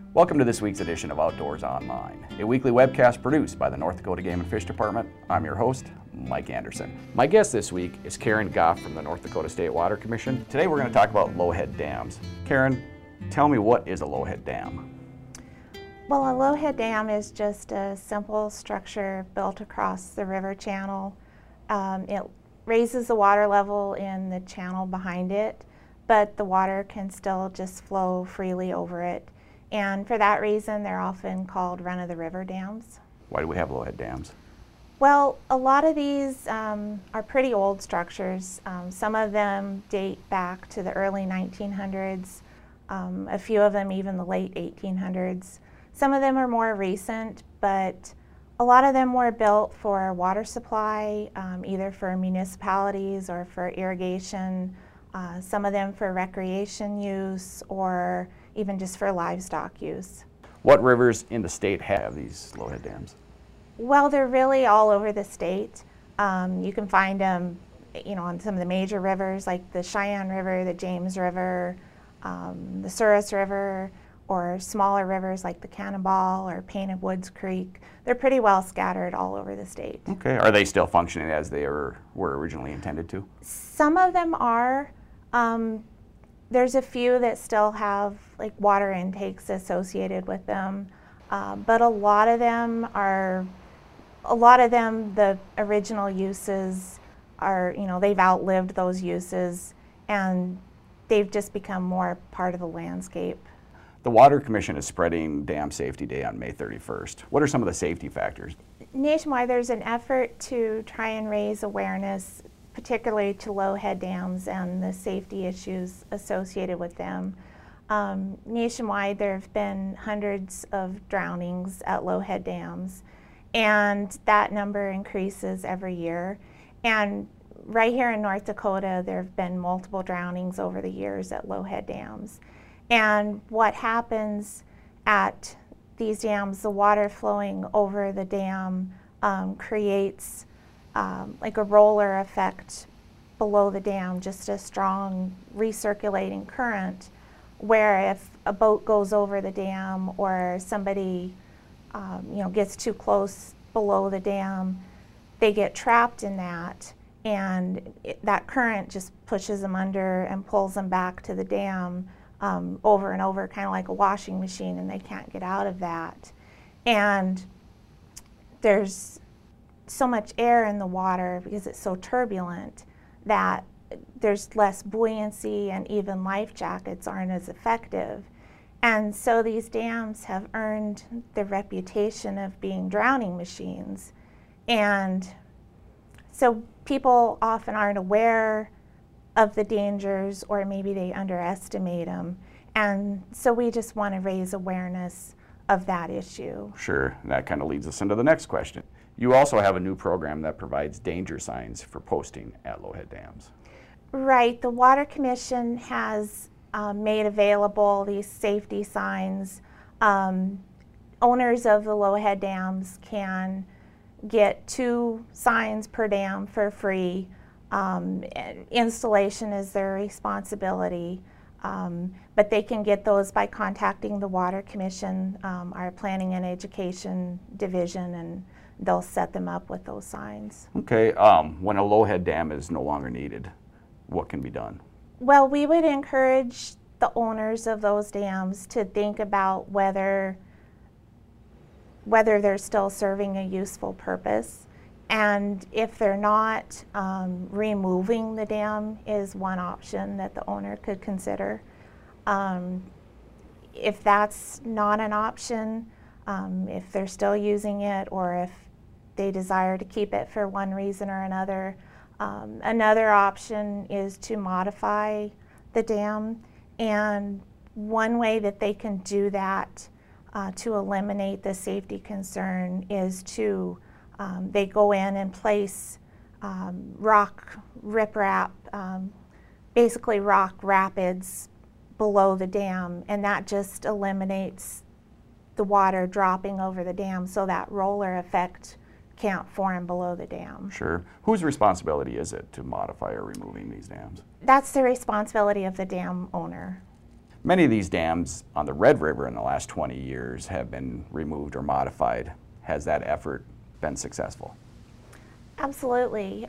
Welcome to this week's edition of Outdoors Online, a weekly webcast produced by the North Dakota Game and Fish Department. I'm your host, Mike Anderson. My guest this week is Karen Goff from the North Dakota State Water Commission. Today we're going to talk about low-head dams. Karen, tell me, what is a low-head dam? Well, a low-head dam is just a simple structure built across the river channel. It raises the water level in the channel behind it, but the water can still just flow freely over it. And for that reason, they're often called run-of-the-river dams. Why do we have low-head dams? Well, a lot of these are pretty old structures. Some of them date back to the early 1900s, a few of them even the late 1800s. Some of them are more recent, but a lot of them were built for water supply, either for municipalities or for irrigation, some of them for recreation use, or even just for livestock use. What rivers in the state have these low-head dams? Well, they're really all over the state. You can find them, on some of the major rivers like the Cheyenne River, the James River, the Souris River, or smaller rivers like the Cannonball or Painted Woods Creek. They're pretty well scattered all over the state. Okay, are they still functioning as they were originally intended to? Some of them are. There's a few that still have like water intakes associated with them, but a lot of them, the original uses are, they've outlived those uses and they've just become more part of the landscape. The Water Commission is spreading Dam Safety Day on May 31st. What are some of the safety factors? Nationwide, there's an effort to try and raise awareness, particularly to low-head dams and the safety issues associated with them. Nationwide, there have been hundreds of drownings at low-head dams, and that number increases every year. And right here in North Dakota, there have been multiple drownings over the years at low-head dams. And what happens at these dams, the water flowing over the dam creates like a roller effect below the dam, just a strong recirculating current, where if a boat goes over the dam or somebody gets too close below the dam, they get trapped in that, and that current just pushes them under and pulls them back to the dam over and over, kind of like a washing machine, and they can't get out of that. And there's so much air in the water because it's so turbulent that there's less buoyancy, and even life jackets aren't as effective. And so these dams have earned the reputation of being drowning machines. And so people often aren't aware of the dangers, or maybe they underestimate them. And so we just want to raise awareness of that issue. Sure, and that kind of leads us into the next question. You also have a new program that provides danger signs for posting at low-head dams. Right, the Water Commission has made available these safety signs. Owners of the low-head dams can get 2 signs per dam for free. Installation is their responsibility, but they can get those by contacting the Water Commission, our Planning and Education Division, and they'll set them up with those signs. Okay, when a low-head dam is no longer needed, what can be done? Well, we would encourage the owners of those dams to think about whether they're still serving a useful purpose. And if they're not, removing the dam is one option that the owner could consider. If that's not an option, if they're still using it, or if they desire to keep it for one reason or another, another option is to modify the dam. And one way that they can do that to eliminate the safety concern is to they go in and place rock riprap, basically rock rapids below the dam, and that just eliminates the water dropping over the dam, so that roller effect can't form below the dam. Sure. Whose responsibility is it to modify or removing these dams? That's the responsibility of the dam owner. Many of these dams on the Red River in the last 20 years have been removed or modified. Has that effort been successful? Absolutely.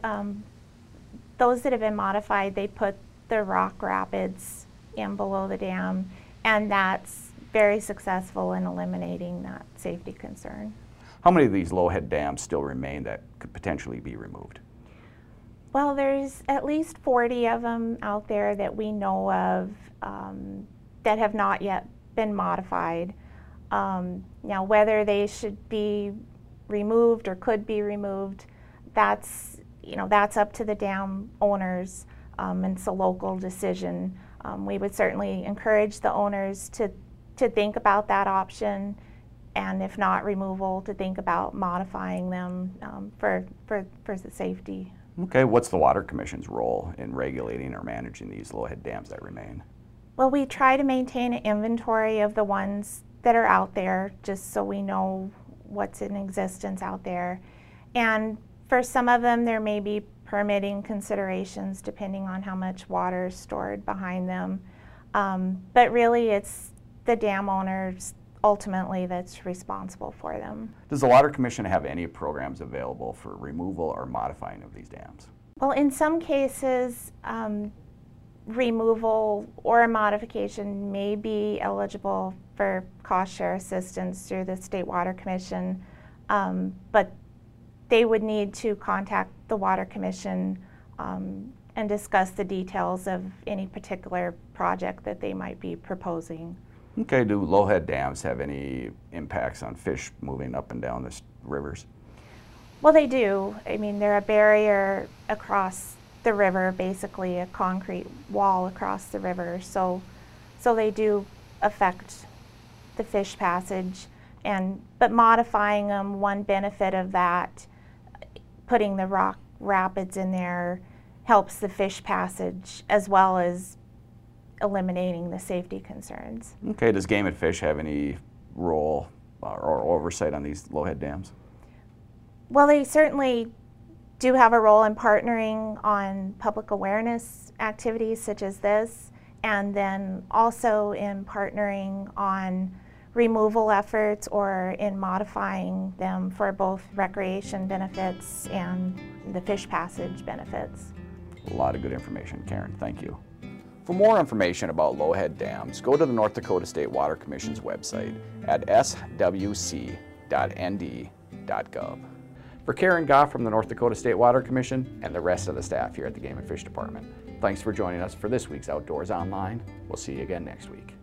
Those that have been modified, they put the rock rapids in below the dam, and that's very successful in eliminating that safety concern. How many of these low-head dams still remain that could potentially be removed? Well, there's at least 40 of them out there that we know of that have not yet been modified. Now, whether they should be removed or could be removed, that's up to the dam owners, and it's a local decision. We would certainly encourage the owners to think about that option, and if not removal, to think about modifying them for the safety. Okay, what's the Water Commission's role in regulating or managing these low-head dams that remain? Well, we try to maintain an inventory of the ones that are out there, just so we know what's in existence out there. And for some of them, there may be permitting considerations depending on how much water is stored behind them. But really, it's the dam owners ultimately that's responsible for them. Does the Water Commission have any programs available for removal or modifying of these dams? Well, in some cases, removal or modification may be eligible for cost share assistance through the State Water Commission, but they would need to contact the Water Commission and discuss the details of any particular project that they might be proposing. Okay, do low-head dams have any impacts on fish moving up and down the rivers? Well, they do. I mean, they're a barrier across the river, basically a concrete wall across the river. So they do affect the fish passage. But modifying them, one benefit of that, putting the rock rapids in there, helps the fish passage as well as eliminating the safety concerns. Okay, does Game and Fish have any role or oversight on these low-head dams? Well, they certainly do have a role in partnering on public awareness activities such as this, and then also in partnering on removal efforts or in modifying them for both recreation benefits and the fish passage benefits. A lot of good information, Karen. Thank you. For more information about low-head dams, go to the North Dakota State Water Commission's website at swc.nd.gov. For Karen Goff from the North Dakota State Water Commission and the rest of the staff here at the Game and Fish Department, thanks for joining us for this week's Outdoors Online. We'll see you again next week.